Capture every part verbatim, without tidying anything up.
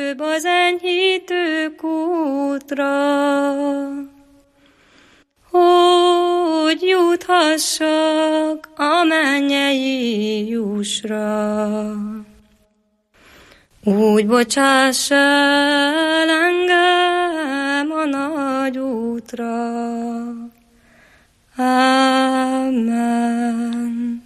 előbb az enyhítő kútra, hogy juthassak a mennyei jussra. Úgy bocsáss el engem a nagy útra. Amen.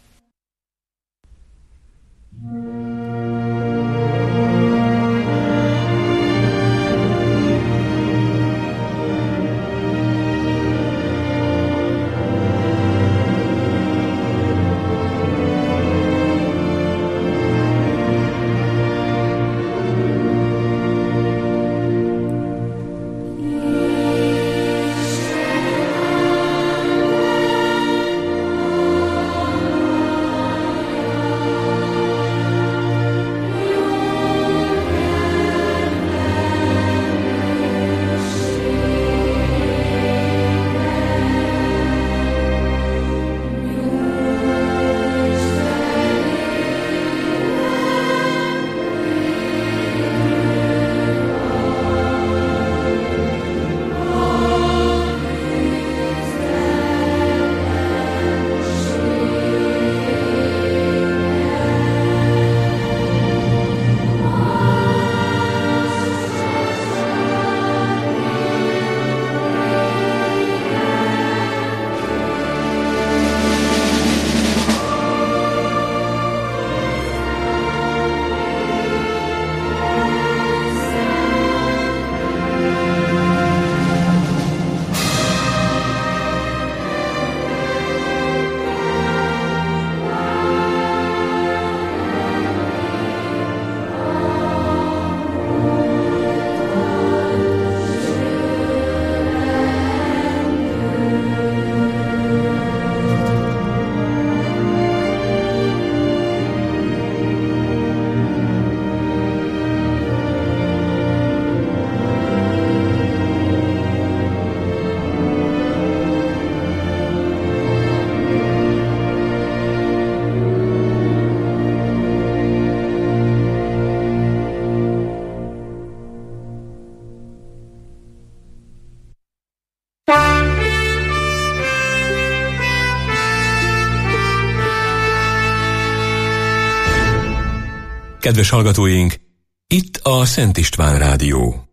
Kedves hallgatóink, itt a Szent István Rádió.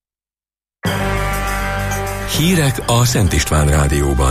Hírek a Szent István Rádióban.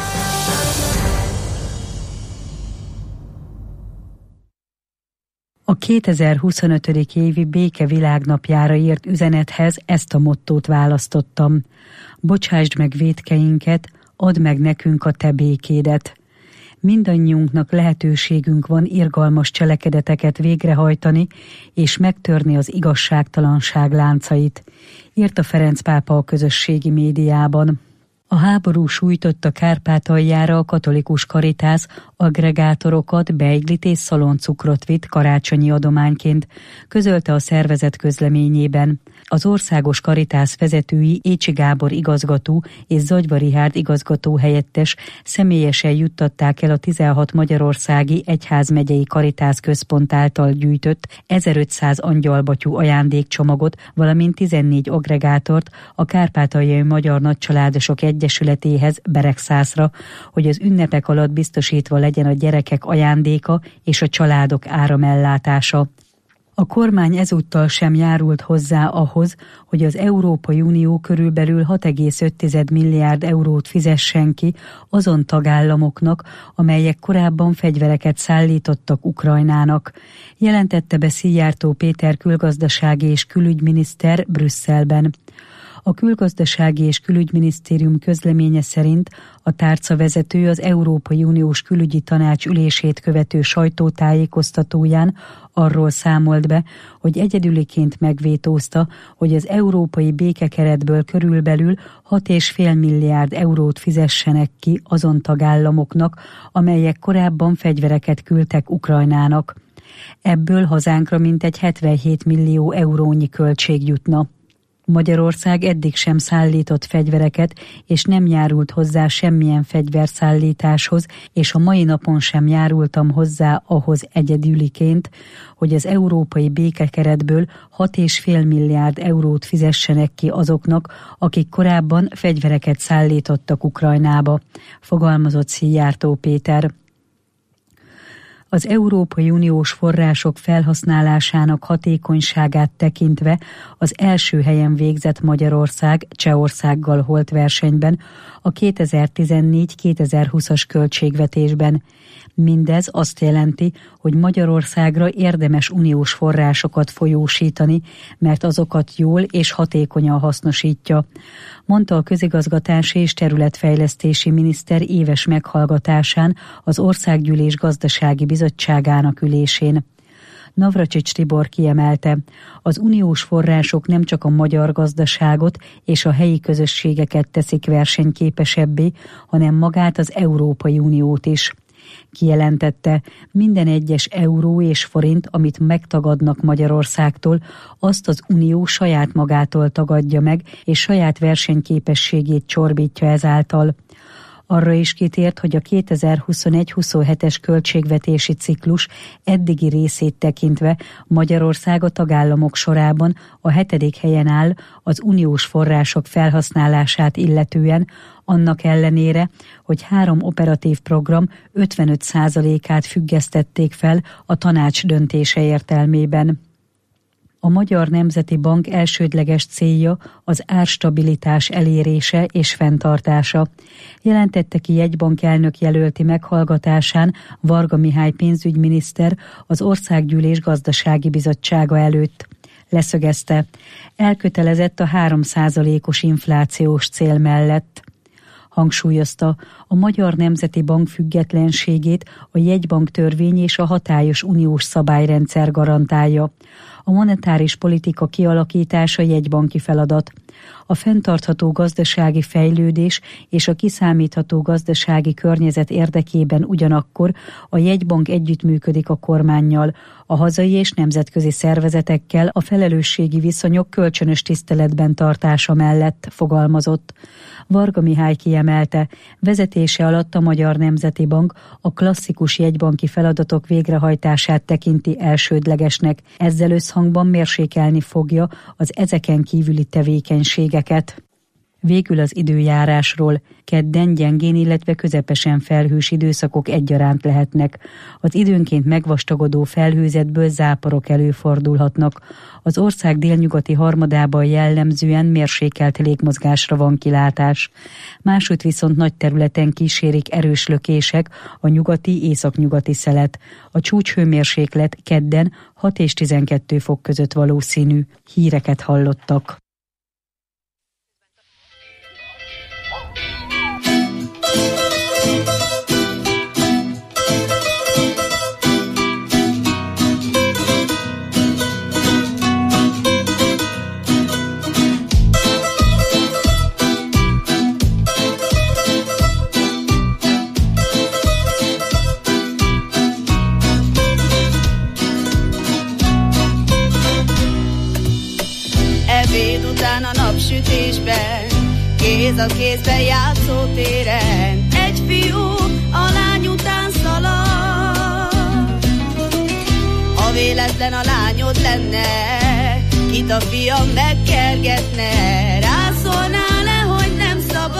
A kétezer-huszonötödik évi Béke Világnapjára írt üzenethez ezt a mottót választottam. Bocsásd meg vétkeinket, add meg nekünk a te békédet. Mindannyiunknak lehetőségünk van irgalmas cselekedeteket végrehajtani és megtörni az igazságtalanság láncait, írta Ferenc pápa a közösségi médiában. A háború sújtotta Kárpátaljára a katolikus karitász aggregátorokat, beiglit és szaloncukrot vitt karácsonyi adományként, közölte a szervezet közleményében. Az országos karitász vezetői Écsi Gábor igazgató és Zagyva Rihárd igazgató helyettes személyesen juttatták el a tizenhat magyarországi egyházmegyei karitász központ által gyűjtött ezerötszáz angyalbatyú ajándékcsomagot, valamint tizennégy aggregátort a Kárpátaljai Magyar Nagycsaládosok Egyesületéhez, Beregszászra, hogy az ünnepek alatt biztosítva legyen a gyerekek ajándéka és a családok áramellátása. A kormány ezúttal sem járult hozzá ahhoz, hogy az Európai Unió körülbelül hat egész öt milliárd eurót fizessen ki azon tagállamoknak, amelyek korábban fegyvereket szállítottak Ukrajnának, jelentette be Szijjártó Péter külgazdasági és külügyminiszter Brüsszelben. A Külgazdasági és Külügyminisztérium közleménye szerint a tárcavezető az Európai Uniós Külügyi Tanács ülését követő sajtótájékoztatóján arról számolt be, hogy egyedüliként megvétózta, hogy az európai békekeretből körülbelül hat egész öt milliárd eurót fizessenek ki azon tagállamoknak, amelyek korábban fegyvereket küldtek Ukrajnának. Ebből hazánkra mintegy hetvenhét millió eurónyi költség jutna. Magyarország eddig sem szállított fegyvereket, és nem járult hozzá semmilyen fegyverszállításhoz, és a mai napon sem járultam hozzá ahhoz egyedüliként, hogy az európai békekeretből hat egész öt milliárd eurót fizessenek ki azoknak, akik korábban fegyvereket szállítottak Ukrajnába, fogalmazott Szijjártó Péter. Az Európai Uniós források felhasználásának hatékonyságát tekintve az első helyen végzett Magyarország Csehországgal holt versenyben a kétezer-tizennégy kétezer-húszas költségvetésben. Mindez azt jelenti, hogy Magyarországra érdemes uniós forrásokat folyósítani, mert azokat jól és hatékonyan hasznosítja, mondta a közigazgatási és területfejlesztési miniszter éves meghallgatásán az Országgyűlés Gazdasági Bizottságának ülésén. Navracsics Tibor kiemelte, az uniós források nem csak a magyar gazdaságot és a helyi közösségeket teszik versenyképesebbé, hanem magát az Európai Uniót is. Kijelentette, minden egyes euró és forint, amit megtagadnak Magyarországtól, azt az Unió saját magától tagadja meg, és saját versenyképességét csorbítja ezáltal. Arra is kitért, hogy a kétezer-huszonegy-huszonhetes költségvetési ciklus eddigi részét tekintve Magyarország a tagállamok sorában a hetedik helyen áll az uniós források felhasználását illetően, annak ellenére, hogy három operatív program ötvenöt százalékát függesztették fel a tanács döntése értelmében. A Magyar Nemzeti Bank elsődleges célja az árstabilitás elérése és fenntartása, jelentette ki jegybank elnök jelölti meghallgatásán Varga Mihály pénzügyminiszter az Országgyűlés Gazdasági Bizottsága előtt. Leszögezte, elkötelezett a három százalékos inflációs cél mellett. Hangsúlyozta, a Magyar Nemzeti Bank függetlenségét a jegybank törvény és a hatályos uniós szabályrendszer garantálja. A monetáris politika kialakítása jegybanki feladat. A fenntartható gazdasági fejlődés és a kiszámítható gazdasági környezet érdekében ugyanakkor a jegybank együttműködik a kormánnyal, a hazai és nemzetközi szervezetekkel a felelősségi viszonyok kölcsönös tiszteletben tartása mellett, fogalmazott. Varga Mihály kiemelte, vezetése alatt a Magyar Nemzeti Bank a klasszikus jegybanki feladatok végrehajtását tekinti elsődlegesnek, ezzel összhangban mérsékelni fogja az ezeken kívüli tevékenységeket. Végül az időjárásról. Kedden gyengén, illetve közepesen felhős időszakok egyaránt lehetnek. Az időnként megvastagodó felhőzetből záporok előfordulhatnak. Az ország délnyugati harmadában jellemzően mérsékelt légmozgásra van kilátás. Másút viszont nagy területen kísérik erős lökések, a nyugati-északnyugati szelet. A csúcshőmérséklet kedden hat és tizenkettő fok között valószínű. Híreket hallottak. Kéz a kézben játszótéren egy fiú a lány után szalad. Ha véletlen a lányod lenne, kit a fiam megkergetne, rászólnál le, hogy nem szabad.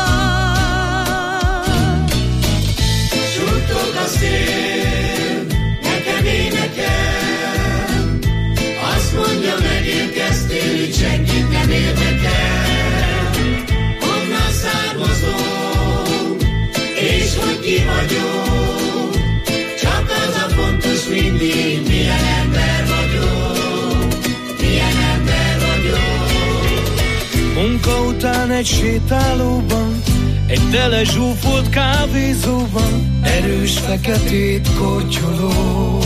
Suttog a szél, nekem énekel, azt mondja, megérkeztél, így senkit nem érdekel. És hogy ki vagyok, csak az a fontos mindig, milyen ember vagyok, milyen ember vagyok. Munka után egy sétálóban, egy tele zsúfolt kávézóban, erős feketét kortyoló.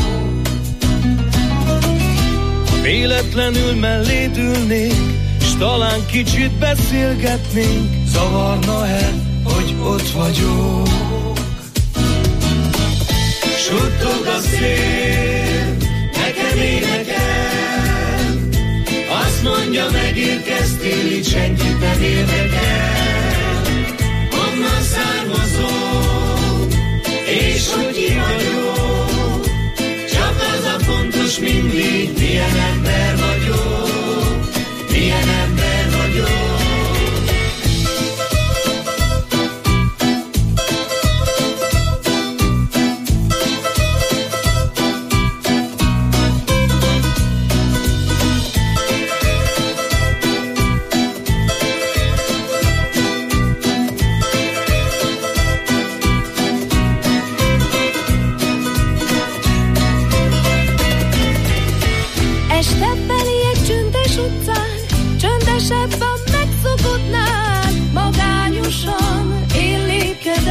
Véletlenül melléd ülnék, s talán kicsit beszélgetnénk, zavarna-e, hogy ott vagyok? Suttog a szél, nekem énekel, azt mondja, mondja, megérkeztél, itt senkit nem érdekel. Honnan származol, és hogy ki vagyok, csak az a fontos mindig, milyen ember vagyok, milyen ember vagyok. Csöndesebben megszokottnál, magányosan illékedek.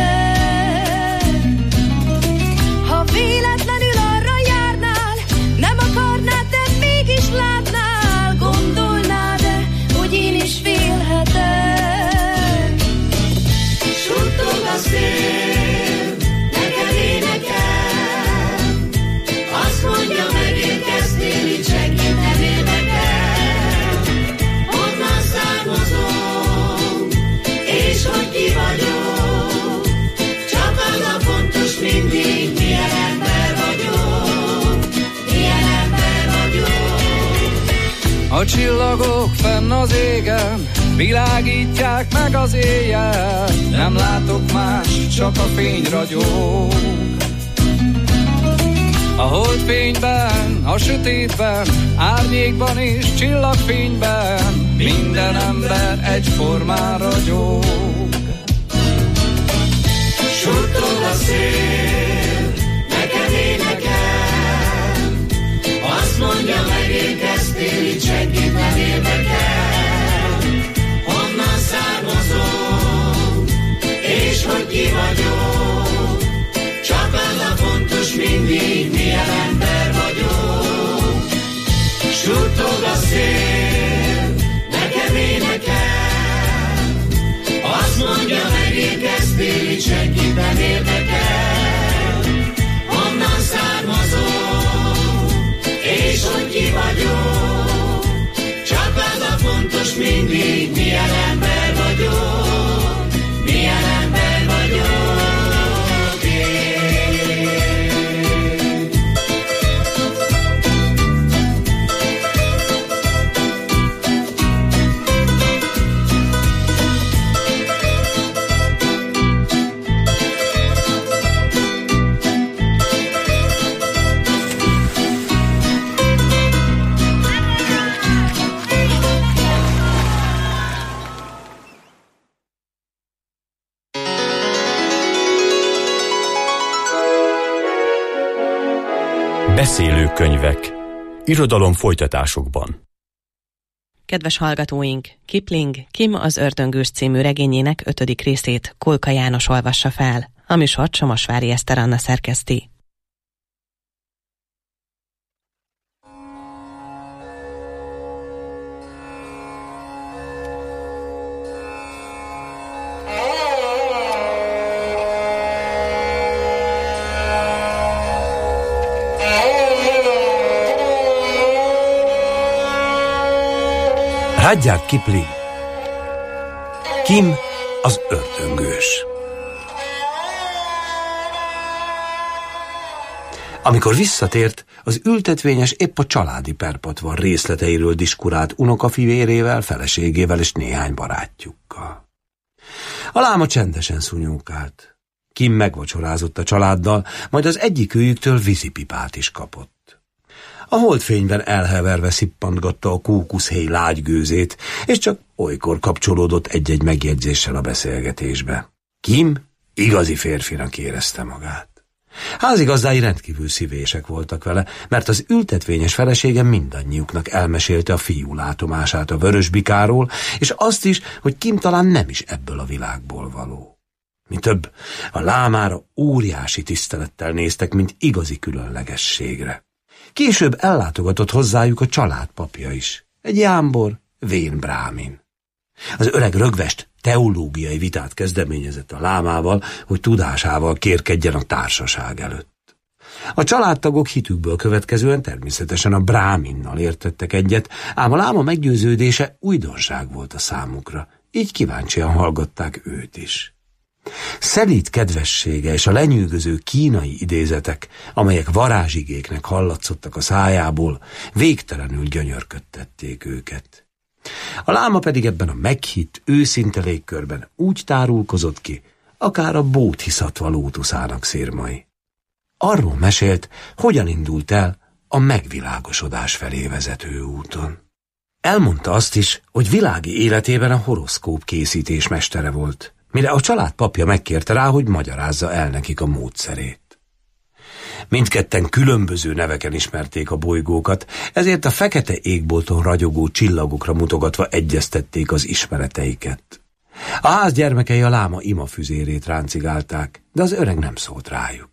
Ha véletlenül arra járnál, nem akarnád, de mégis látnál, gondolnád-e, hogy én is félhetek? Suttog a szél, neked énekel, azt mondja, megérkeztél, így senkit nem érdekel. És hogy ki vagyok, csak az a fontos mindig, milyen ember vagyok, milyen ember vagyok. A csillagok fenn az égen világítják meg az éjjel, nem látok más, csak a fény ragyog. A holdfényben, a sötétben, árnyékban és csillagfényben minden ember egyformán ragyog. Suttog a szél, neked énekel, azt mondja, megérkeztél, itt senkit nem érdekel. Honnan származom, és hogy ki vagyok, csak az a fontos mindig, milyen ember vagyok. Suttog a szél, nekem énekel, azt mondja, megérkeztél, itt senkit nem érdekel. Honnan származom, és hogy ki vagyok, csak az a fontos mindig, milyen ember vagyok, milyen ember vagyok. Beszélő könyvek. Irodalom folytatásokban. Kedves hallgatóink, Kipling Kim az ördöngős című regényének ötödik részét Kolka János olvassa fel. A műsort Somosvári Eszter Anna szerkeszti. Rudyard Kipling. Kim az ördöngős. Amikor visszatért, az ültetvényes épp a családi perpatvar részleteiről diskurált unokafivérével, feleségével és néhány barátjukkal. A láma csendesen szunyókált. Kim megvacsorázott a családdal, majd az egyikőjüktől vízipipát is kapott. A holdfényben elheverve szippantgatta a kókuszhéj lágy gőzét, és csak olykor kapcsolódott egy-egy megjegyzéssel a beszélgetésbe. Kim igazi férfinak érezte magát. Házigazdái rendkívül szívések voltak vele, mert az ültetvényes felesége mindannyiuknak elmesélte a fiú látomását a vörösbikáról, és azt is, hogy Kim talán nem is ebből a világból való. Mi több, a lámára óriási tisztelettel néztek, mint igazi különlegességre. Később ellátogatott hozzájuk a családpapja is, egy jámbor, vén brámin. Az öreg rögvest teológiai vitát kezdeményezett a lámával, hogy tudásával kérkedjen a társaság előtt. A családtagok hitükből következően természetesen a bráminnal értettek egyet, ám a láma meggyőződése újdonság volt a számukra, így kíváncsian hallgatták őt is. Szelíd kedvessége és a lenyűgöző kínai idézetek, amelyek varázsigéknek hallatszottak a szájából, végtelenül gyönyörködtették őket. A láma pedig ebben a meghitt, őszinte légkörben úgy tárulkozott ki, akár a bódhiszatva lótuszának szirmai. Arról mesélt, hogyan indult el a megvilágosodás felé vezető úton. Elmondta azt is, hogy világi életében a horoszkóp készítés mestere volt, mire a család papja megkérte rá, hogy magyarázza el nekik a módszerét. Mindketten különböző neveken ismerték a bolygókat, ezért a fekete égbolton ragyogó csillagokra mutogatva egyeztették az ismereteiket. A ház gyermekei a láma imafüzérét ráncigálták, de az öreg nem szólt rájuk.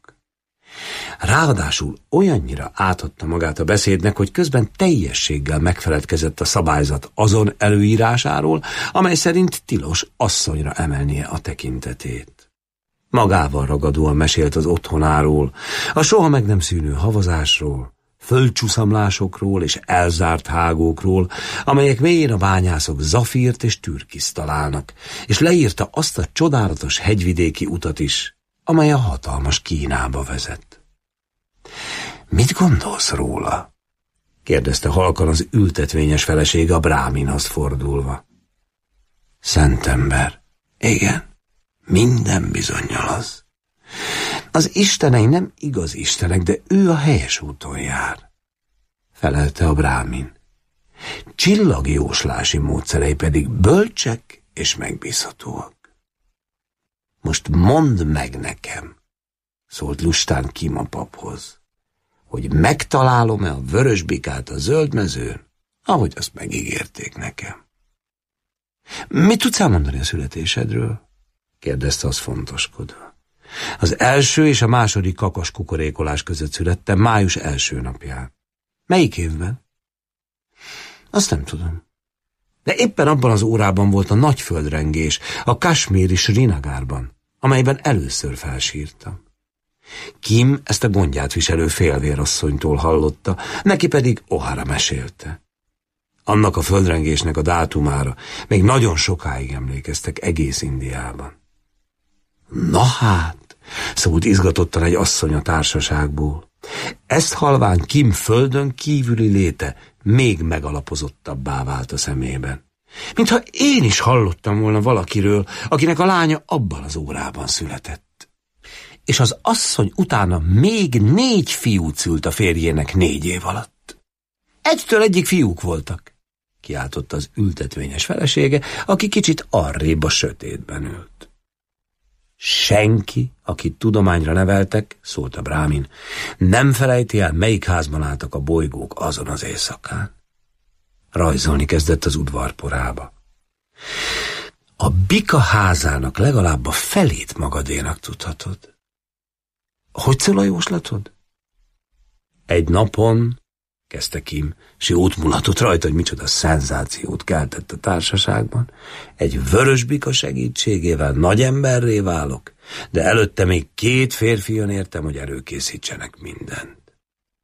Ráadásul olyannyira átadta magát a beszédnek, hogy közben teljességgel megfeledkezett a szabályzat azon előírásáról, amely szerint tilos asszonyra emelnie a tekintetét. Magával ragadóan mesélt az otthonáról, a soha meg nem szűnő havazásról, földcsúszamlásokról és elzárt hágókról, amelyek mélyén a bányászok zafírt és türkiszt találnak, és leírta azt a csodálatos hegyvidéki utat is, amely a hatalmas Kínába vezet. Mit gondolsz róla? kérdezte halkan az ültetvényes felesége a bráminhoz fordulva. Szentember. Igen, minden bizonnyal az. Az istenei nem igaz istenek, de ő a helyes úton jár, felelte a brámin. Csillagjóslási módszerei pedig bölcsek és megbízhatóak. Most mondd meg nekem, szólt lustán Kim a paphoz, hogy megtalálom-e a vörös bikát a zöld mezőn, ahogy azt megígérték nekem. Mit tudsz elmondani a születésedről? kérdezte az fontoskodva. Az első és a második kakas kukorékolás között születtem május első napján. Melyik évben? Azt nem tudom. De éppen abban az órában volt a nagy földrengés, a kasmíri Srinagárban, amelyben először felsírtam. Kim ezt a gondját viselő félvérasszonytól hallotta, neki pedig Ohara mesélte. Annak a földrengésnek a dátumára még nagyon sokáig emlékeztek egész Indiában. Na hát, szólt izgatottan egy asszony a társaságból. Ezt halván Kim földön kívüli léte még megalapozottabbá vált a szemében. Mintha én is hallottam volna valakiről, akinek a lánya abban az órában született. És az asszony utána még négy fiút szült a férjének négy év alatt. Egytől egyik fiúk voltak, kiáltotta az ültetvényes felesége, aki kicsit arrébb a sötétben ült. Senki, akit tudományra neveltek, szólt a brámin, nem felejti el, melyik házban álltak a bolygók azon az éjszakán. Rajzolni kezdett az udvarporába. A bika házának legalább a felét magadénak tudhatod. Hogy szól a jóslatod? Egy napon, kezdte Kim, s jót mulatott rajta, hogy micsoda szenzációt keltett a társaságban. Egy vörös bika segítségével nagy emberré válok, de előtte még két férfi jön értem, hogy előkészítsenek mindent.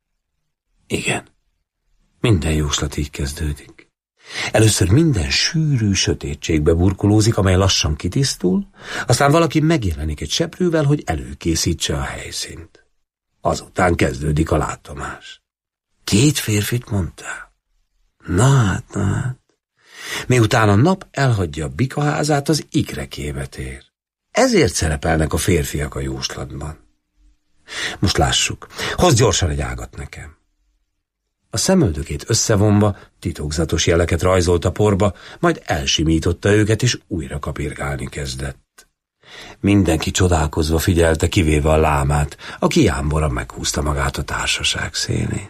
Igen, minden jóslat így kezdődik. Először minden sűrű sötétségbe burkolózik, amely lassan kitisztul, aztán valaki megjelenik egy seprővel, hogy előkészítse a helyszínt. Azután kezdődik a látomás. Két férfit mondtál? Na hát, na hát. Miután a nap elhagyja a bikaházát, az ikrekébe tér. Ezért szerepelnek a férfiak a jóslatban. Most lássuk. Hozz gyorsan egy ágat nekem. A szemöldökét összevonva titokzatos jeleket rajzolt a porba, majd elsimította őket, és újra kapirgálni kezdett. Mindenki csodálkozva figyelte, kivéve a lámát, aki jámboran meghúzta magát a társaság szélén.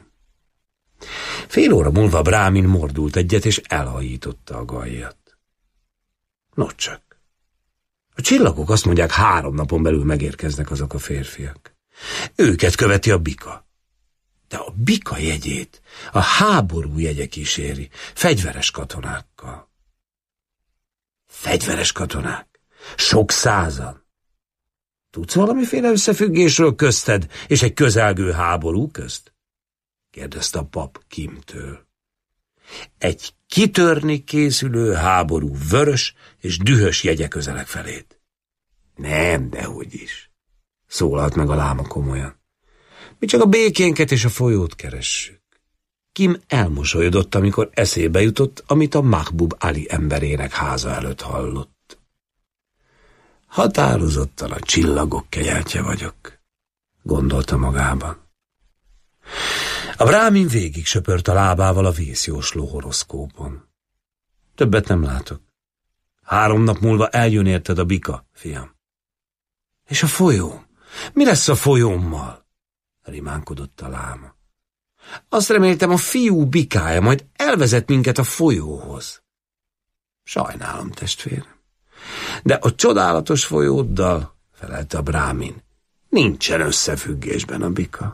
Fél óra múlva a brámin mordult egyet, és elhajította a gallyat. Nocsak. A csillagok azt mondják, három napon belül megérkeznek azok a férfiak. Őket követi a bika. De a bika jegyét a háború jegye kíséri, fegyveres katonákkal. Fegyveres katonák? Sok százan. Tudsz valamiféle összefüggésről közted és egy közelgő háború közt? Kérdezte a pap Kimtől. Egy kitörni készülő háború vörös és dühös jegye közelek felét. Nem, dehogy is, szólalt meg a láma komolyan. Mi csak a békénket és a folyót keressük. Kim elmosolyodott, amikor eszébe jutott, amit a Mahbub Ali emberének háza előtt hallott. Határozottan a csillagok kegyeltje vagyok, gondolta magában. A brámin végig söpört a lábával a vészjósló horoszkópon. Többet nem látok. Három nap múlva eljön érted a bika, fiam. És a folyó? Mi lesz a folyómmal? Rimánkodott a láma. Azt reméltem, a fiú bikája majd elvezet minket a folyóhoz. Sajnálom, testvérem. De a csodálatos folyóddal, felelte a brámin, nincsen összefüggésben a bika.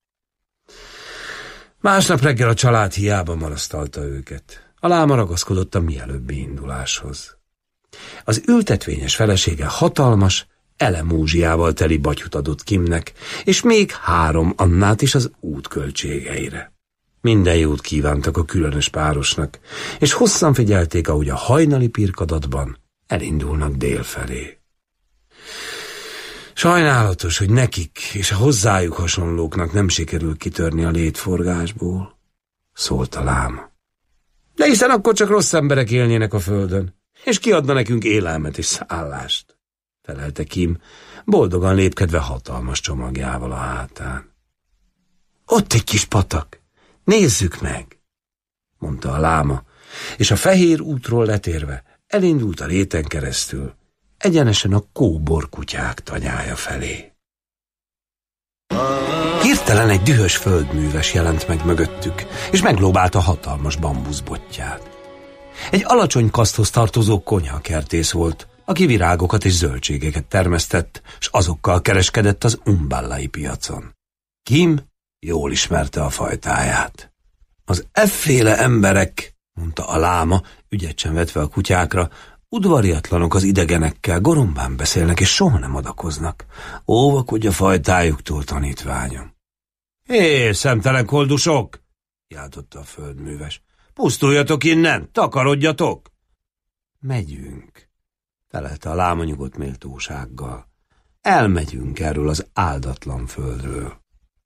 Másnap reggel a család hiába marasztalta őket. A láma ragaszkodott a mielőbbi induláshoz. Az ültetvényes felesége hatalmas, elemúzsiával teli batyut adott Kimnek, és még három annát is az út költségeire. Minden jót kívántak a különös párosnak, és hosszan figyelték, ahogy a hajnali pirkadatban elindulnak dél felé. Sajnálatos, hogy nekik és a hozzájuk hasonlóknak nem sikerül kitörni a létforgásból, szólt a láma. De hiszen akkor csak rossz emberek élnének a földön, és kiadna nekünk élelmet és szállást, felelte Kim, boldogan lépkedve hatalmas csomagjával a hátán. Ott egy kis patak, nézzük meg, mondta a láma, és a fehér útról letérve elindult a réten keresztül, egyenesen a kóbor kutyák tanyája felé. Hirtelen egy dühös földműves jelent meg mögöttük, és meglóbálta hatalmas bambuszbottyát. Egy alacsony kaszthoz tartozó konyhakertész volt, aki virágokat és zöldségeket termesztett, s azokkal kereskedett az umballai piacon. Kim jól ismerte a fajtáját. Az efféle emberek, mondta a láma, ügyet sem vetve a kutyákra, udvariatlanok az idegenekkel, gorombán beszélnek, és soha nem adakoznak. Óvakodj a fajtájuktól, tanítványom. Hé, szemtelen koldusok! Jáltotta a földműves. Pusztuljatok innen, takarodjatok! Megyünk, felelte a láma nyugodt méltósággal. Elmegyünk erről az áldatlan földről.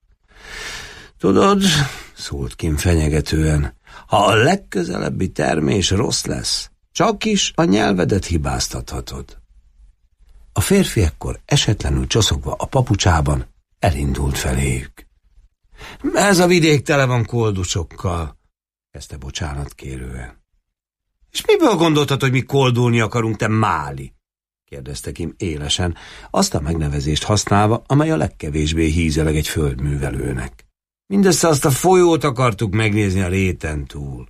Tudod, szólt Kim fenyegetően, ha a legközelebbi termés rossz lesz, csak is a nyelvedet hibáztathatod. A férfi ekkor esetlenül csoszogva a papucsában elindult feléjük. Ez a vidék tele van koldusokkal, kezdte bocsánatkérően. És miből gondoltad, hogy mi koldulni akarunk, te máli? Kérdezte Kim élesen, azt a megnevezést használva, amely a legkevésbé hízeleg egy földművelőnek. Mindössze azt a folyót akartuk megnézni a réten túl.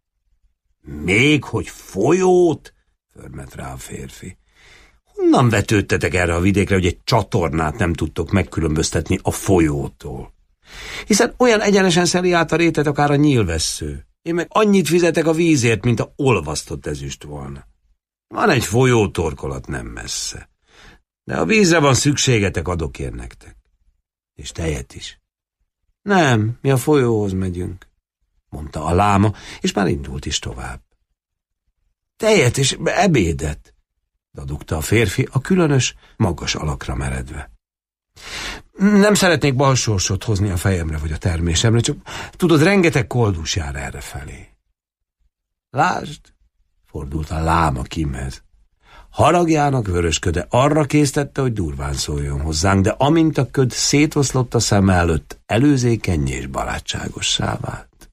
Még hogy folyót? Förmet rá a férfi. Honnan vetődtetek erre a vidékre, hogy egy csatornát nem tudtok megkülönböztetni a folyótól? Hiszen olyan egyenesen szeli át a rétet akár a nyílvessző. Én meg annyit fizetek a vízért, mint a olvasztott ezüst volna. Van egy folyótorkolat nem messze. De a vízre van szükségetek, adok én nektek. És tejet is. Nem, mi a folyóhoz megyünk, mondta a láma, és már indult is tovább. Tejet és ebédet, dadogta a férfi a különös, magas alakra meredve. Nem szeretnék balsorsot hozni a fejemre vagy a termésemre, csak tudod, rengeteg koldus jár errefelé. Lásd, fordult a láma Kimhez. Haragjának vörösköde arra késztette, hogy durván szóljon hozzánk, de amint a köd szétoszlott a szem előtt, előzékennyé és barátságossá vált.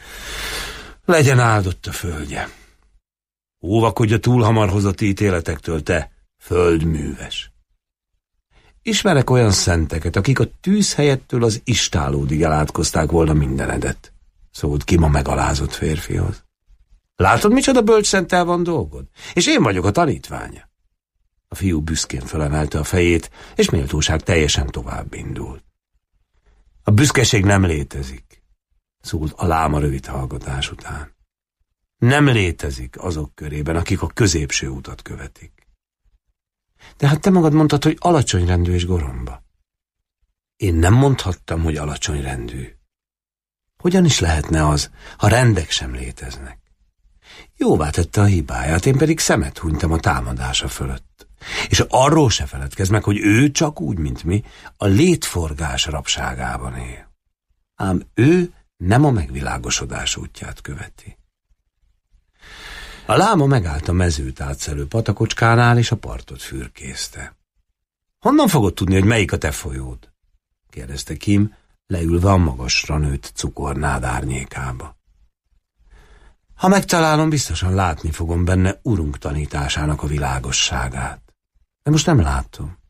Legyen áldott a földje. Óvakodj a túl hamar hozott ítéletektől, te földműves. Ismerek olyan szenteket, akik a tűz helyettől az istálódig elátkozták volna mindenedet, szólt Kim a megalázott férfihoz. Látod, micsoda bölcs szenttel van dolgod? És én vagyok a tanítványa. A fiú büszkén felemelte a fejét, és méltóság teljesen tovább indult. A büszkeség nem létezik, szólt a láma rövid hallgatás után. Nem létezik azok körében, akik a középső utat követik. De hát te magad mondtad, hogy alacsony rendű és goromba. Én nem mondhattam, hogy alacsony rendű. Hogyan is lehetne az, ha rendek sem léteznek? Jóvá tette a hibáját, én pedig szemet hunytam a támadása fölött. És arról se feledkezz meg, hogy ő csak úgy, mint mi, a létforgás rabságában él. Ám ő nem a megvilágosodás útját követi. A láma megállt a mezőt átszelő patakocskánál, és a partot fürkészte. Honnan fogod tudni, hogy melyik a te folyód? kérdezte Kim, leülve a magasra nőtt cukornád árnyékába. Ha megtalálom, biztosan látni fogom benne urunk tanításának a világosságát. De most nem látom.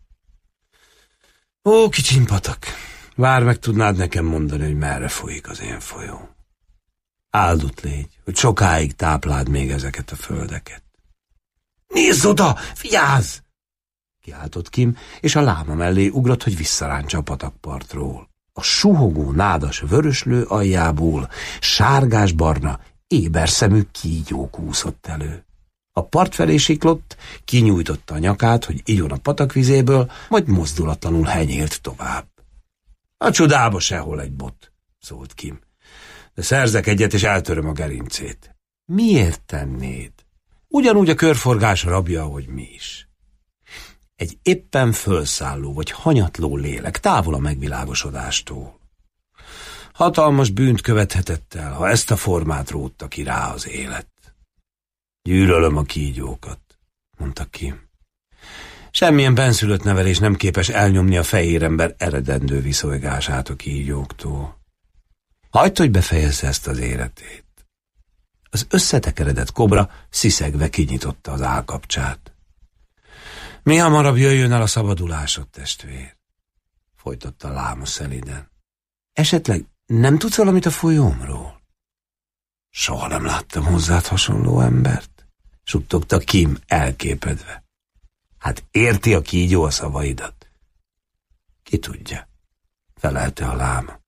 Ó, kicsim patak, vár meg tudnád nekem mondani, hogy merre folyik az én folyó. Áldott légy, hogy sokáig tápláld még ezeket a földeket. Nézz oda, figyázz! Kiáltott Kim, és a láma mellé ugrott, hogy visszarántsa a patakpartról. A suhogó nádas vöröslő aljából sárgás-barna, éberszemű kígyók úszott elő. A part felé siklott, kinyújtotta a nyakát, hogy igyon a patakvizéből, majd mozdulatlanul henyélt tovább. A csodába sehol egy bot, szólt Kim. De szerzek egyet, és eltöröm a gerincét. Miért tennéd? Ugyanúgy a körforgás rabja, ahogy mi is. Egy éppen fölszálló vagy hanyatló lélek, távol a megvilágosodástól. Hatalmas bűnt követhetett el, ha ezt a formát rótta ki rá az élet. Gyűlölöm a kígyókat, mondta Kim. Semmilyen benszülött nevelés nem képes elnyomni a fehér ember eredendő viszolygását a kígyóktól. Hagyd, hogy befejezze ezt az életét. Az összetekeredett kobra sziszegve kinyitotta az állkapcsát. Mi hamarabb jöjjön el a szabadulásod, testvér, folytatta a láma szeliden. Esetleg nem tudsz valamit a folyómról? Soha nem láttam hozzád hasonló embert, suttogta Kim elképedve. Hát érti a kígyó a szavaidat? Ki tudja, felelte a láma.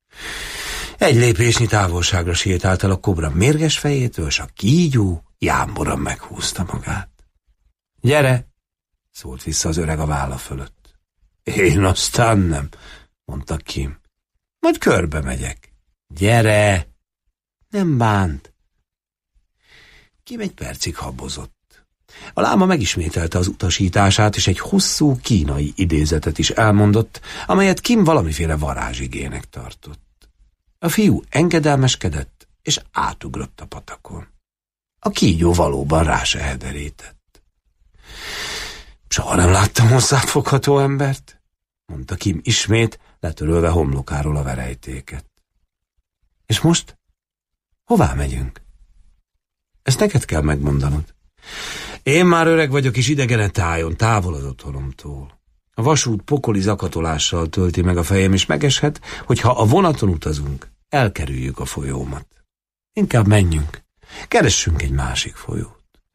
Egy lépésnyi távolságra sétált el a kobra mérges fejétől, s a kígyó jámboran meghúzta magát. Gyere, szólt vissza az öreg a válla fölött. Én aztán nem, mondta Kim. Majd körbe megyek. Gyere! Nem bánt. Kim egy percig habozott. A láma megismételte az utasítását, és egy hosszú kínai idézetet is elmondott, amelyet Kim valamiféle varázsigének tartott. A fiú engedelmeskedett, és átugrott a patakon. A kígyó valóban rá se hederített. Soha nem láttam hozzáfogható embert, mondta Kim ismét, letörölve homlokáról a verejtéket. És most? Hová megyünk? Ezt neked kell megmondanod. Én már öreg vagyok, és idegen a tájon, távol az otthonomtól. A vasút pokoli zakatolással tölti meg a fejem, és megeshet, hogy ha a vonaton utazunk, elkerüljük a folyómat. Inkább menjünk, keressünk egy másik folyót.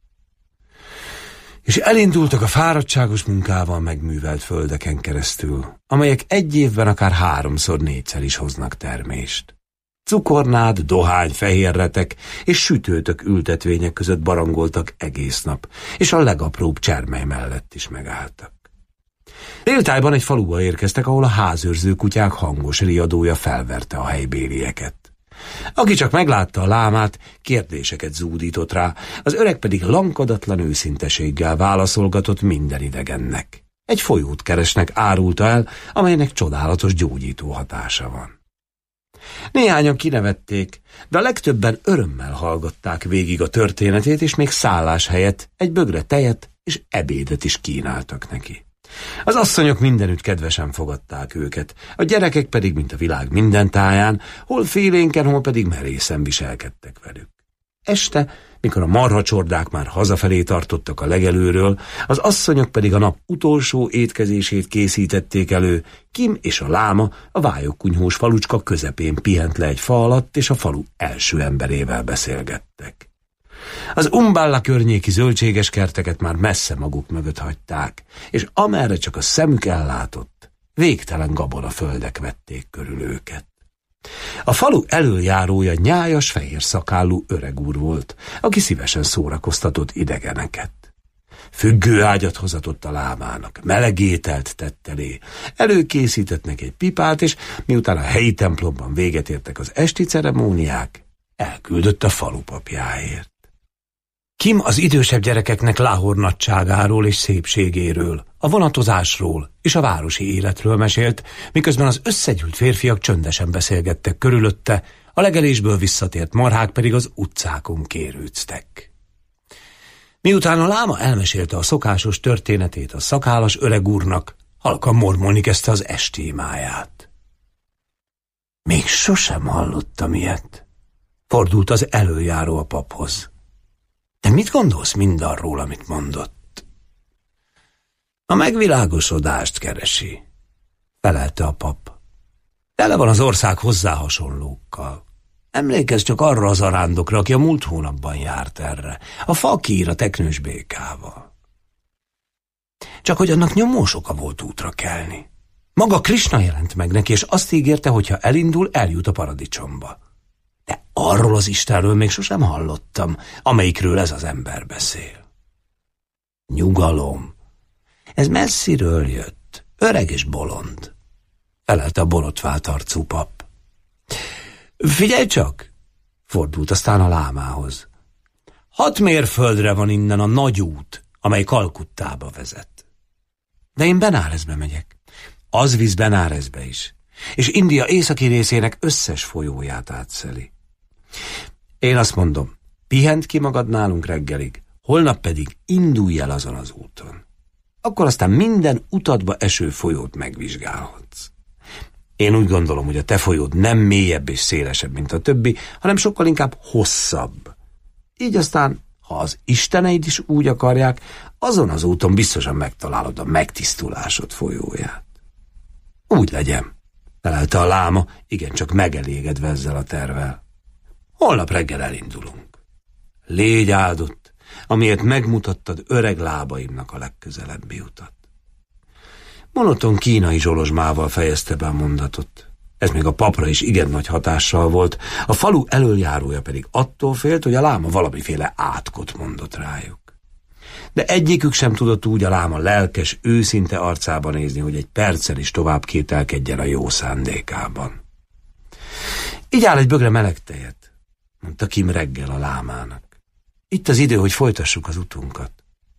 És elindultak a fáradtságos munkával megművelt földeken keresztül, amelyek egy évben akár háromszor négyszer is hoznak termést. Cukornád, dohány, fehérretek és sütőtök ültetvények között barangoltak egész nap, és a legapróbb csermely mellett is megálltak. Déltájban egy faluba érkeztek, ahol a házőrző kutyák hangos riadója felverte a helybélieket. Aki csak meglátta a lámát, kérdéseket zúdított rá, az öreg pedig lankadatlan őszinteséggel válaszolgatott minden idegennek. Egy folyót keresnek, árulta el, amelynek csodálatos gyógyító hatása van. Néhányan kinevették, de a legtöbben örömmel hallgatták végig a történetét, és még szállás helyett egy bögre tejet és ebédet is kínáltak neki. Az asszonyok mindenütt kedvesen fogadták őket, a gyerekek pedig, mint a világ minden táján, hol félénken, hol pedig merészen viselkedtek velük. Este, mikor a marhacsordák már hazafelé tartottak a legelőről, az asszonyok pedig a nap utolsó étkezését készítették elő, Kim és a láma a vályogkunyhós falucska közepén pihent le egy fa alatt, és a falu első emberével beszélgettek. Az Umballa környéki zöldséges kerteket már messze maguk mögött hagyták, és amerre csak a szemük ellátott, végtelen gabonaföldek vették körül őket. A falu elöljárója nyájas, fehér szakállú öreg úr volt, aki szívesen szórakoztatott idegeneket. Függő ágyat hozatott a lámának, meleg ételt tett elé, előkészített neki egy pipát, és miután a helyi templomban véget értek az esti ceremóniák, elküldött a falupapjáért. Kim az idősebb gyerekeknek Lahore nagyságáról és szépségéről, a vonatozásról és a városi életről mesélt, miközben az összegyűlt férfiak csöndesen beszélgettek körülötte, a legelésből visszatért marhák pedig az utcákon kérőctek. Miután a láma elmesélte a szokásos történetét a szakállas öreg úrnak, halkan mormolni kezdte az esti imáját. Még sosem hallottam ilyet, fordult az előjáró a paphoz. De mit gondolsz mindarról, amit mondott? A megvilágosodást keresi, felelte a pap. Tele van az ország hozzá hasonlókkal. Emlékezz csak arra az arándokra, aki a múlt hónapban járt erre, a fakír a teknős békával. Csak hogy annak nyomós oka volt útra kelni. Maga Krisna jelent meg neki, és azt ígérte, hogy ha elindul, eljut a paradicsomba. De arról az Istenről még sosem hallottam, amelyikről ez az ember beszél. Nyugalom. Ez messziről jött, öreg és bolond, felelte a borotvált arcú pap. Figyelj csak, fordult aztán a lámához. Hat mérföldre van innen a nagy út, amely Kalkuttába vezet. De én Benárezbe megyek. Az visz Benárezbe is, és India északi részének összes folyóját átszeli. Én azt mondom, pihent ki magad nálunk reggelig, holnap pedig indulj el azon az úton. Akkor aztán minden utadba eső folyót megvizsgálhatsz. Én úgy gondolom, hogy a te folyód nem mélyebb és szélesebb, mint a többi, hanem sokkal inkább hosszabb. Így aztán, ha az isteneid is úgy akarják, azon az úton biztosan megtalálod a megtisztulásod folyóját. Úgy legyen, felelte a láma, igencsak megelégedve ezzel a tervvel. Holnap reggel elindulunk. Légy áldott, amiért megmutattad öreg lábaimnak a legközelebbi utat. Monoton kínai zsolozsmával fejezte be a mondatot. Ez még a papra is igen nagy hatással volt, a falu elöljárója pedig attól félt, hogy a láma valamiféle átkot mondott rájuk. De egyikük sem tudott úgy a láma lelkes, őszinte arcába nézni, hogy egy perccel is tovább kételkedjen a jó szándékában. Így áll egy bögre meleg tejet, mondta Kim reggel a lámának. Itt az idő, hogy folytassuk az utunkat.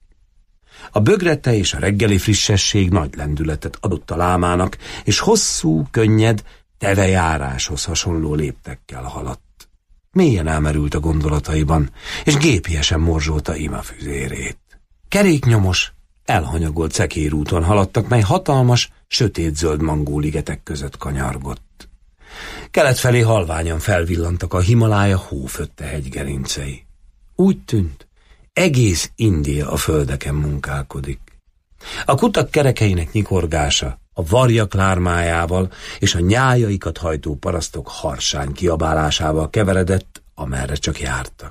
A bögrete és a reggeli frissesség nagy lendületet adott a lámának, és hosszú, könnyed, tevejáráshoz hasonló léptekkel haladt. Mélyen elmerült a gondolataiban, és gépiesen morzsolta imafüzérét. Keréknyomos, elhanyagolt szekérúton haladtak, mely hatalmas, sötétzöld mangóligetek között kanyargott. Kelet felé halványan felvillantak a Himalája hófötte hegygerincei. Úgy tűnt, egész India a földeken munkálkodik. A kutak kerekeinek nyikorgása, a varjak lármájával és a nyájaikat hajtó parasztok harsány kiabálásával keveredett, amerre csak jártak.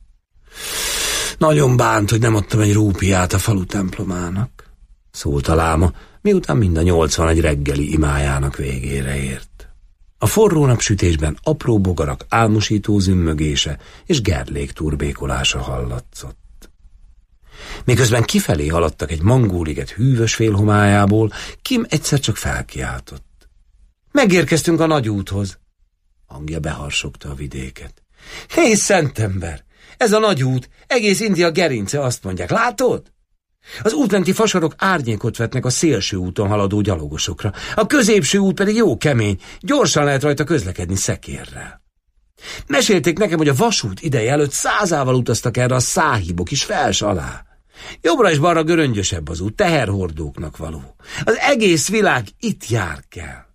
Nagyon bánt, hogy nem adtam egy rúpiát a falu templomának, szólt a láma, miután mind a nyolcvanegy reggeli imájának végére ért. A forró napsütésben apró bogarak álmosító zümmögése és gerlék turbékolása hallatszott. Miközben kifelé haladtak egy mangóliget hűvös félhomályából, Kim egyszer csak felkiáltott. Megérkeztünk a nagy úthoz. Hangja beharsogta a vidéket. Hé, szentember! Ez a nagy út, egész India gerince, azt mondják. Látod? Az útmenti fasorok árnyékot vetnek a szélső úton haladó gyalogosokra, a középső út pedig jó kemény, gyorsan lehet rajta közlekedni szekérrel. Mesélték nekem, hogy a vasút ideje előtt százával utaztak erre a száhibok is fels alá. Jobbra és balra göröngyösebb az út, teherhordóknak való. Az egész világ itt jár kell.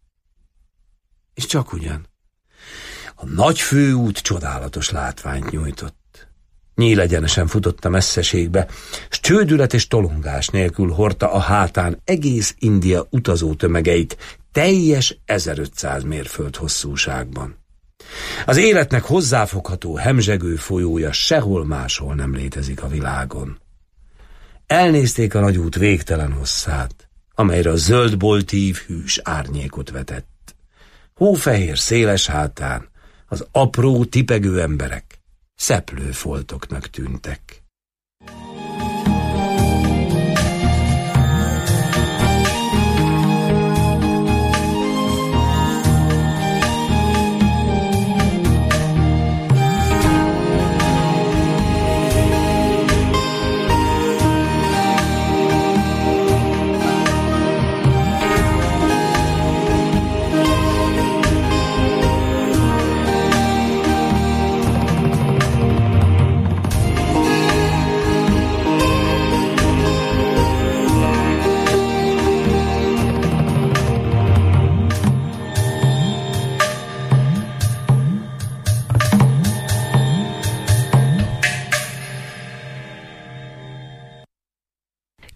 És csak ugyan. A nagy főút csodálatos látványt nyújtott. Nyílegyenesen futott a messzeségbe, s csődület és tolongás nélkül hordta a hátán egész India utazó tömegeit teljes ezerötszáz mérföld hosszúságban. Az életnek hozzáfogható, hemzsegő folyója sehol máshol nem létezik a világon. Elnézték a nagy út végtelen hosszát, amelyre a zöld boltív hűs árnyékot vetett. Hófehér széles hátán az apró, tipegő emberek szeplőfoltoknak tűntek.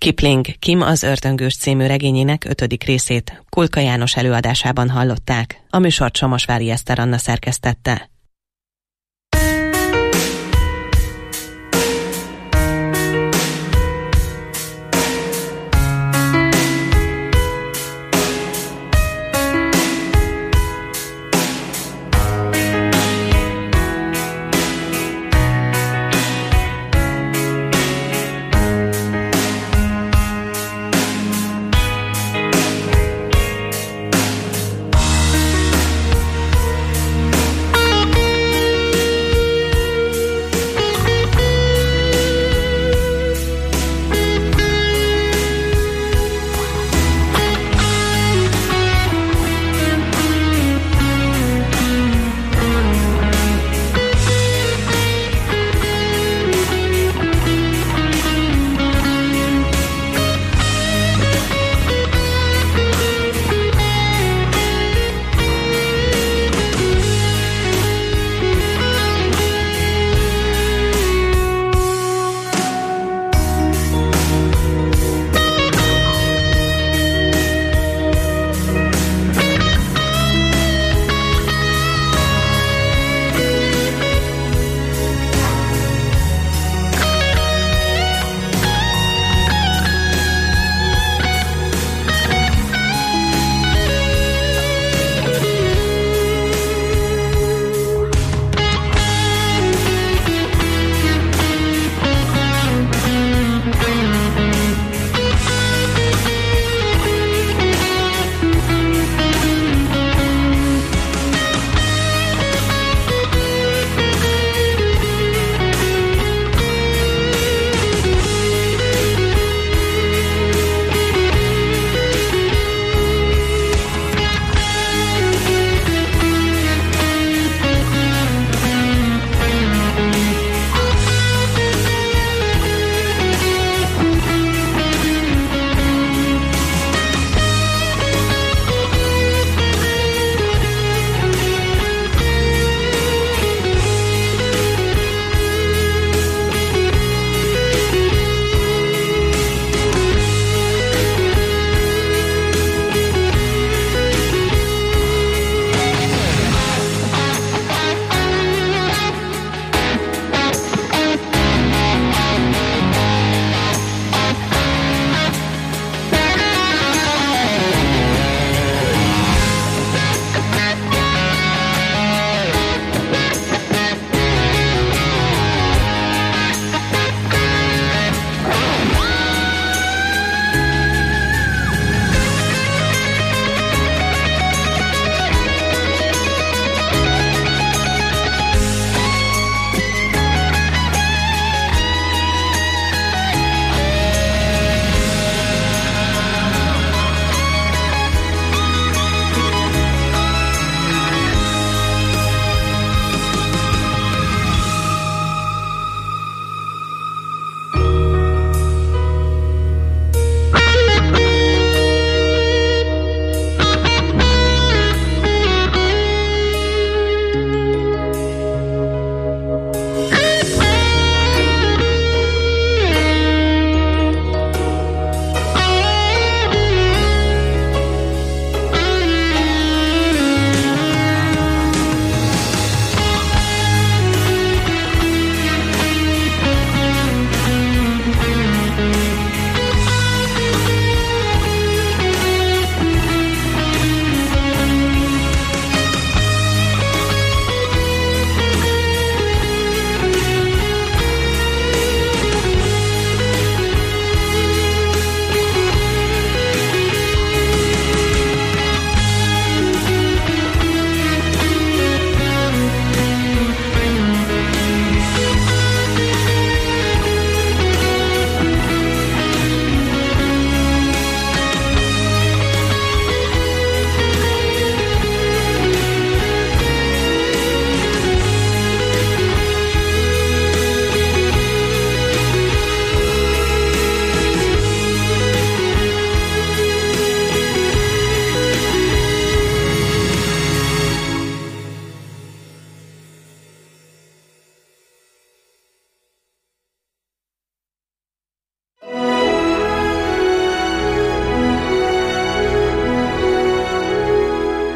Kipling, Kim az ördöngős című regényének ötödik részét Kulka János előadásában hallották. A műsort Somosvári Eszter Anna szerkesztette.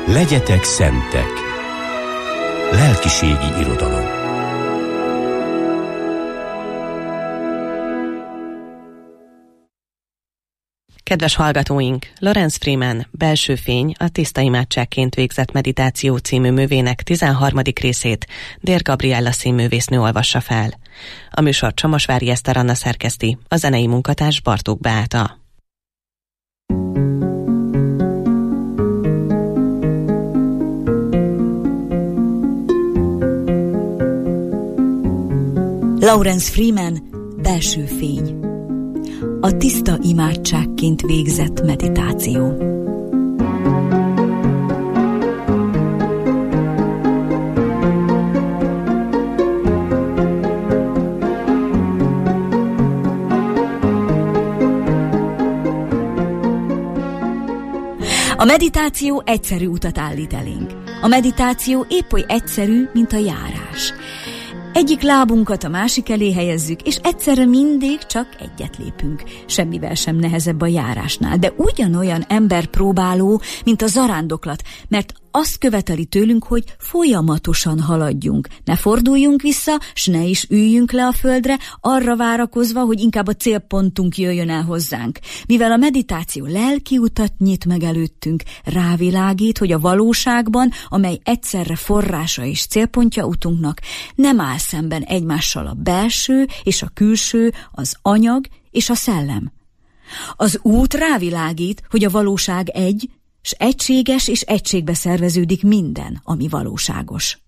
Legyetek szentek. Lelkiségi irodalom. Kedves hallgatóink, Lawrence Freeman Belső fény, a tiszta imádságként végzett meditáció című művének tizenharmadik részét Dér Gabriella színművésznő olvassa fel. A műsor Csomosvári Eszter Anna szerkeszti, a zenei munkatárs Bartók Beáta. Lawrence Freeman Belső fény. A tiszta imádságként végzett meditáció. A meditáció egyszerű utat állít elénk. A meditáció épp oly egyszerű, mint a járás. Egyik lábunkat a másik elé helyezzük, és egyszerre mindig csak egyet lépünk. Semmivel sem nehezebb a járásnál, de ugyanolyan emberpróbáló, mint a zarándoklat, mert azt követeli tőlünk, hogy folyamatosan haladjunk. Ne forduljunk vissza, s ne is üljünk le a földre, arra várakozva, hogy inkább a célpontunk jöjjön el hozzánk. Mivel a meditáció lelki utat nyit meg előttünk, rávilágít, hogy a valóságban, amely egyszerre forrása és célpontja utunknak, nem áll szemben egymással a belső és a külső, az anyag és a szellem. Az út rávilágít, hogy a valóság egy, s egységes és egységbe szerveződik minden, ami valóságos.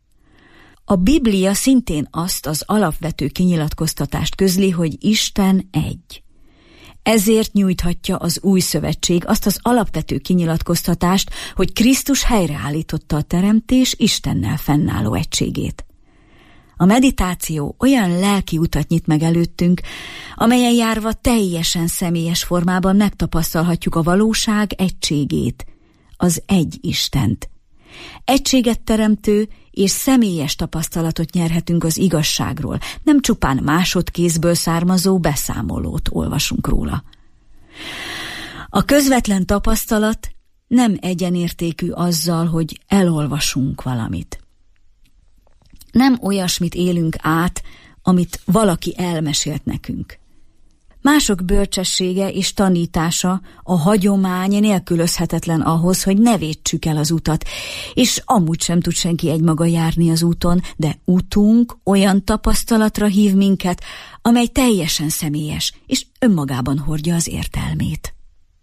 A Biblia szintén azt az alapvető kinyilatkoztatást közli, hogy Isten egy. Ezért nyújthatja az új szövetség azt az alapvető kinyilatkoztatást, hogy Krisztus helyreállította a teremtés Istennel fennálló egységét. A meditáció olyan lelki utat nyit meg előttünk, amelyen járva teljesen személyes formában megtapasztalhatjuk a valóság egységét, az egy Istent. Egységet teremtő és személyes tapasztalatot nyerhetünk az igazságról, nem csupán másodkézből származó beszámolót olvasunk róla. A közvetlen tapasztalat nem egyenértékű azzal, hogy elolvasunk valamit. Nem olyasmit élünk át, amit valaki elmesélt nekünk. Mások bölcsessége és tanítása, a hagyomány nélkülözhetetlen ahhoz, hogy ne vétsük el az utat, és amúgy sem tud senki egymaga járni az úton, de utunk olyan tapasztalatra hív minket, amely teljesen személyes, és önmagában hordja az értelmét.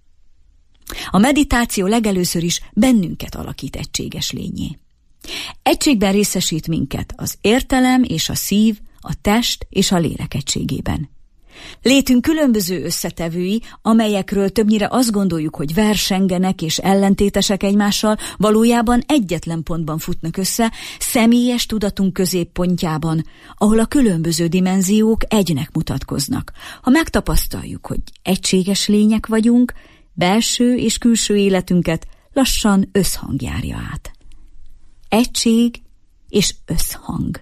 A meditáció legelőször is bennünket alakít egységes lényé. Egységben részesít minket az értelem és a szív, a test és a lélek egységében. Létünk különböző összetevői, amelyekről többnyire azt gondoljuk, hogy versengenek és ellentétesek egymással, valójában egyetlen pontban futnak össze, személyes tudatunk középpontjában, ahol a különböző dimenziók egynek mutatkoznak. Ha megtapasztaljuk, hogy egységes lények vagyunk, belső és külső életünket lassan összhang járja át. Egység és összhang.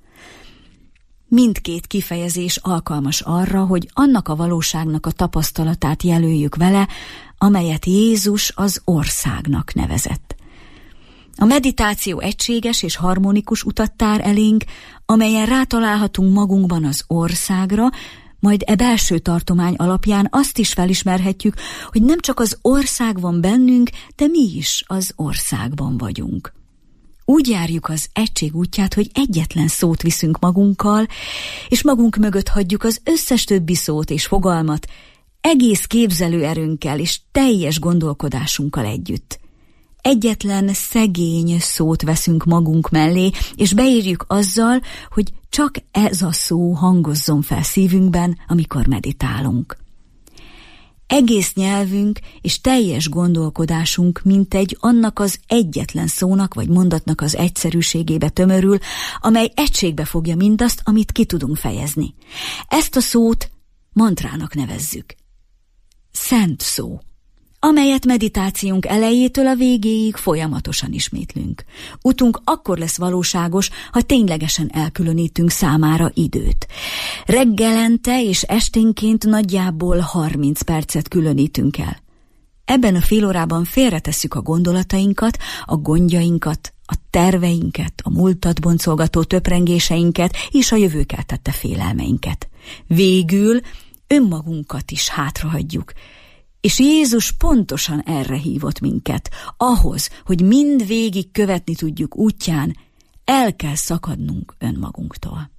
Mindkét kifejezés alkalmas arra, hogy annak a valóságnak a tapasztalatát jelöljük vele, amelyet Jézus az országnak nevezett. A meditáció egységes és harmonikus utat tár elénk, amelyen rátalálhatunk magunkban az országra, majd e belső tartomány alapján azt is felismerhetjük, hogy nem csak az ország van bennünk, de mi is az országban vagyunk. Úgy járjuk az egység útját, hogy egyetlen szót viszünk magunkkal, és magunk mögött hagyjuk az összes többi szót és fogalmat, egész képzelőerőnkkel és teljes gondolkodásunkkal együtt. Egyetlen szegény szót veszünk magunk mellé, és beírjuk azzal, hogy csak ez a szó hangozzon fel szívünkben, amikor meditálunk. Egész nyelvünk és teljes gondolkodásunk mintegy annak az egyetlen szónak vagy mondatnak az egyszerűségébe tömörül, amely egységbe fogja mindazt, amit ki tudunk fejezni. Ezt a szót mantrának nevezzük. Szent szó, amelyet meditációnk elejétől a végéig folyamatosan ismétlünk. Utunk akkor lesz valóságos, ha ténylegesen elkülönítünk számára időt. Reggelente és esténként nagyjából harminc percet különítünk el. Ebben a fél órában félretesszük a gondolatainkat, a gondjainkat, a terveinket, a múltat boncolgató töprengéseinket és a jövőkeltette félelmeinket. Végül önmagunkat is hátrahagyjuk. És Jézus pontosan erre hívott minket. Ahhoz, hogy mind végig követni tudjuk útján, el kell szakadnunk önmagunktól.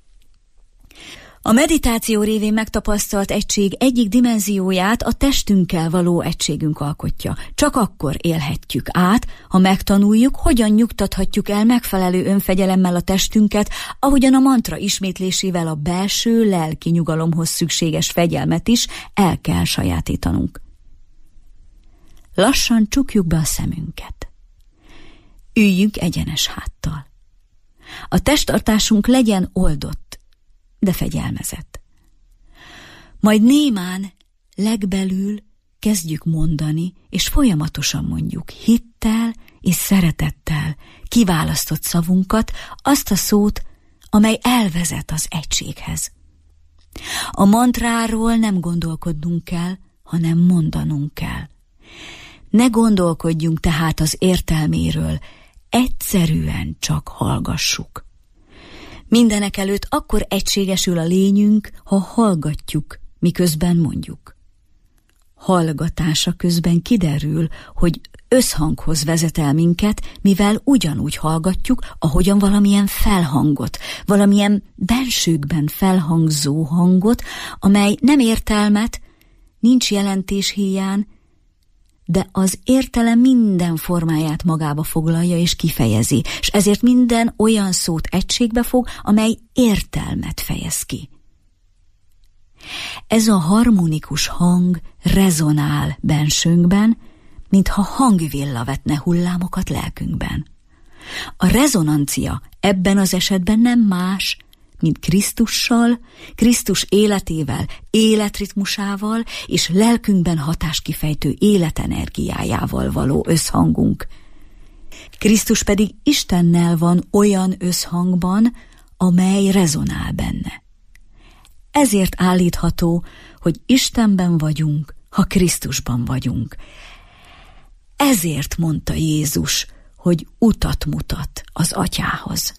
A meditáció révén megtapasztalt egység egyik dimenzióját a testünkkel való egységünk alkotja. Csak akkor élhetjük át, ha megtanuljuk, hogyan nyugtathatjuk el megfelelő önfegyelemmel a testünket, ahogyan a mantra ismétlésével a belső lelki nyugalomhoz szükséges fegyelmet is el kell sajátítanunk. Lassan csukjuk be a szemünket. Üljünk egyenes háttal. A testtartásunk legyen oldott, de fegyelmezett. Majd némán, legbelül kezdjük mondani, és folyamatosan mondjuk hittel és szeretettel kiválasztott szavunkat, azt a szót, amely elvezet az egységhez. A mantráról nem gondolkodnunk kell, hanem mondanunk kell. Ne gondolkodjunk tehát az értelméről, egyszerűen csak hallgassuk. Mindenek előtt akkor egységesül a lényünk, ha hallgatjuk, miközben mondjuk. Hallgatása közben kiderül, hogy összhanghoz vezet el minket, mivel ugyanúgy hallgatjuk, ahogyan valamilyen felhangot, valamilyen bensőkben felhangzó hangot, amely nem értelmet, nincs jelentés híján, de az értelem minden formáját magába foglalja és kifejezi, és ezért minden olyan szót egységbe fog, amely értelmet fejez ki. Ez a harmonikus hang rezonál bensőnkben, mintha hangvilla vetne hullámokat lelkünkben. A rezonancia ebben az esetben nem más, mint Krisztussal, Krisztus életével, életritmusával és lelkünkben hatáskifejtő életenergiájával való összhangunk. Krisztus pedig Istennel van olyan összhangban, amely rezonál benne. Ezért állítható, hogy Istenben vagyunk, ha Krisztusban vagyunk. Ezért mondta Jézus, hogy utat mutat az Atyához.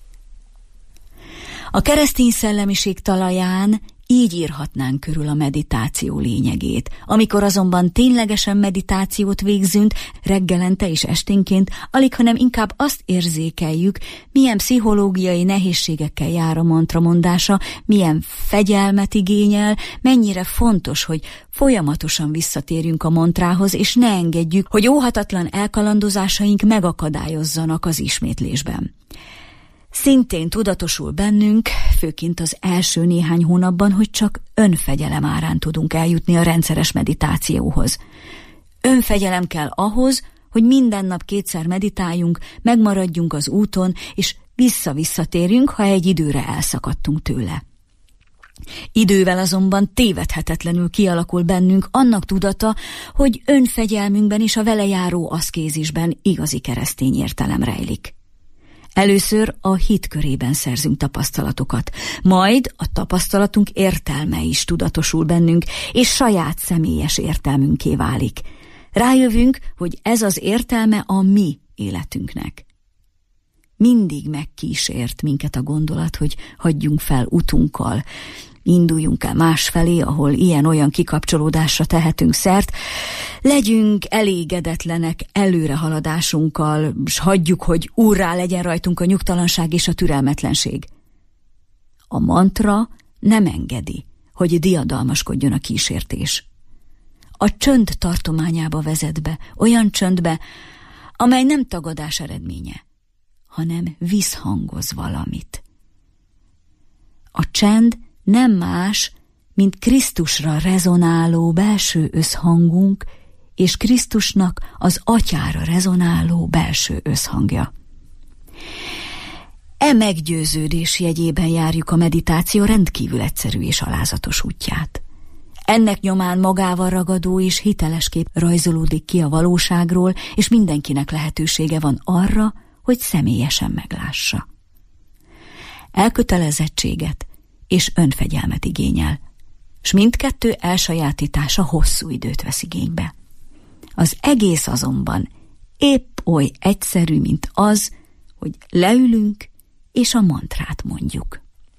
A keresztény szellemiség talaján így írhatnánk körül a meditáció lényegét. Amikor azonban ténylegesen meditációt végzünk, reggelente és esténként, alighanem inkább azt érzékeljük, milyen pszichológiai nehézségekkel jár a mantra mondása, milyen fegyelmet igényel, mennyire fontos, hogy folyamatosan visszatérjünk a mantrához, és ne engedjük, hogy óhatatlan elkalandozásaink megakadályozzanak az ismétlésben. Szintén tudatosul bennünk, főként az első néhány hónapban, hogy csak önfegyelem árán tudunk eljutni a rendszeres meditációhoz. Önfegyelem kell ahhoz, hogy minden nap kétszer meditáljunk, megmaradjunk az úton, és vissza-visszatérjünk, ha egy időre elszakadtunk tőle. Idővel azonban tévedhetetlenül kialakul bennünk annak tudata, hogy önfegyelmünkben és a vele járó aszkézisben igazi keresztény értelem rejlik. Először a hit körében szerzünk tapasztalatokat, majd a tapasztalatunk értelme is tudatosul bennünk, és saját személyes értelmünké válik. Rájövünk, hogy ez az értelme a mi életünknek. Mindig megkísért minket a gondolat, hogy hagyjunk fel utunkkal, induljunk el másfelé, ahol ilyen-olyan kikapcsolódásra tehetünk szert, legyünk elégedetlenek előrehaladásunkkal, s hagyjuk, hogy úrrá legyen rajtunk a nyugtalanság és a türelmetlenség. A mantra nem engedi, hogy diadalmaskodjon a kísértés. A csönd tartományába vezet be, olyan csöndbe, amely nem tagadás eredménye, hanem visszhangoz valamit. A csend nem más, mint Krisztusra rezonáló belső összhangunk, és Krisztusnak az Atyára rezonáló belső összhangja. E meggyőződés jegyében járjuk a meditáció rendkívül egyszerű és alázatos útját. Ennek nyomán magával ragadó és hiteles kép rajzolódik ki a valóságról, és mindenkinek lehetősége van arra, hogy személyesen meglássa. Elkötelezettséget és önfegyelmet igényel, s mindkettő elsajátítása hosszú időt vesz igénybe. Az egész azonban épp oly egyszerű, mint az, hogy leülünk és a mantrát mondjuk.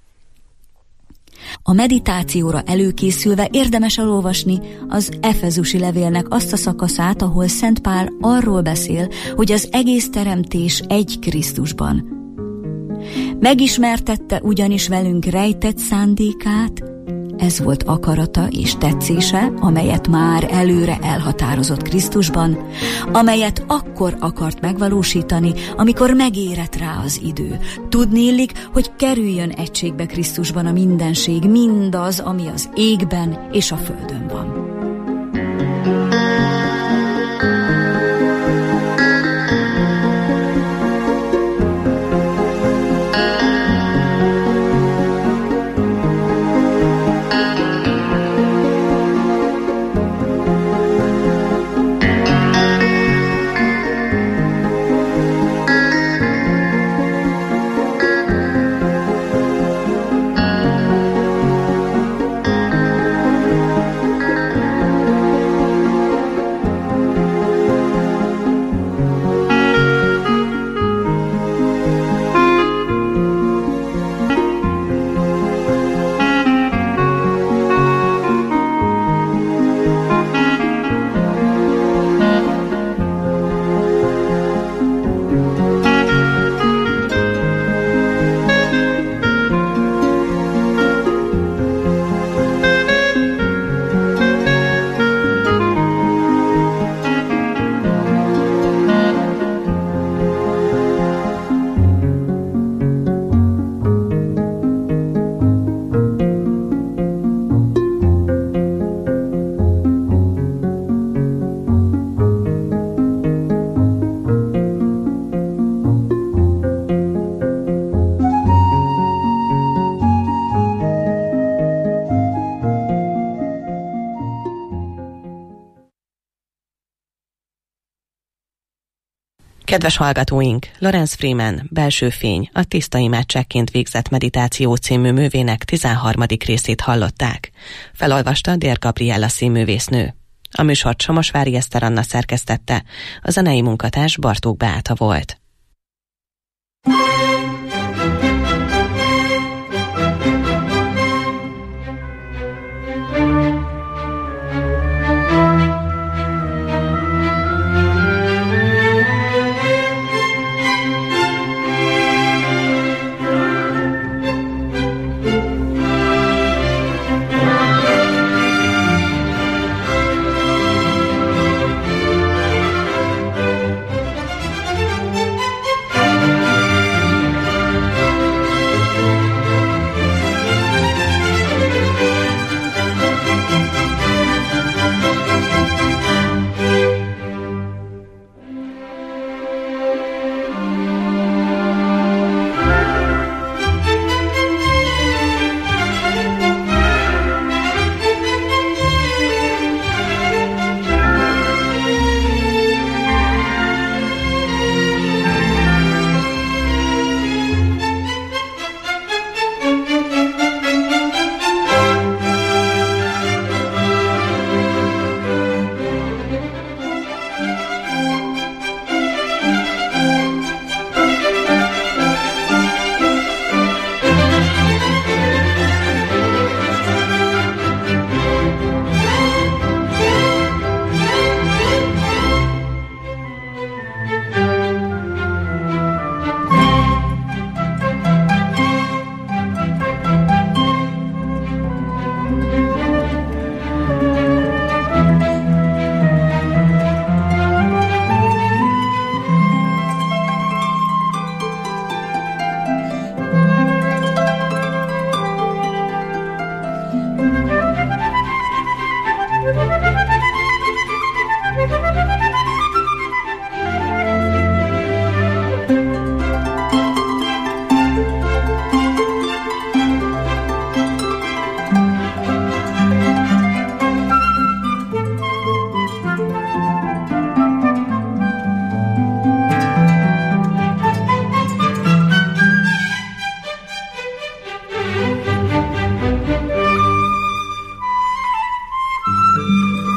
A meditációra előkészülve érdemes elolvasni az Efezusi levélnek azt a szakaszát, ahol Szent Pál arról beszél, hogy az egész teremtés egy Krisztusban. Megismertette ugyanis velünk rejtett szándékát, ez volt akarata és tetszése, amelyet már előre elhatározott Krisztusban, amelyet akkor akart megvalósítani, amikor megérett rá az idő. Tudnélik, hogy kerüljön egységbe Krisztusban a mindenség, mindaz, ami az égben és a földön van. Kedves hallgatóink, Lorenz Freeman Belső fény, a tiszta imádságként végzett meditáció című művének tizenharmadik részét hallották. Felolvasta Dér Gabriella színművésznő. A műsort Somosvári Eszter Anna szerkesztette, a zenei munkatárs Bartók Beáta volt. Thank you.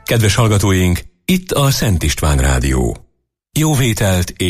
Kedves hallgatóink, itt a Szent István Rádió. Jó vételt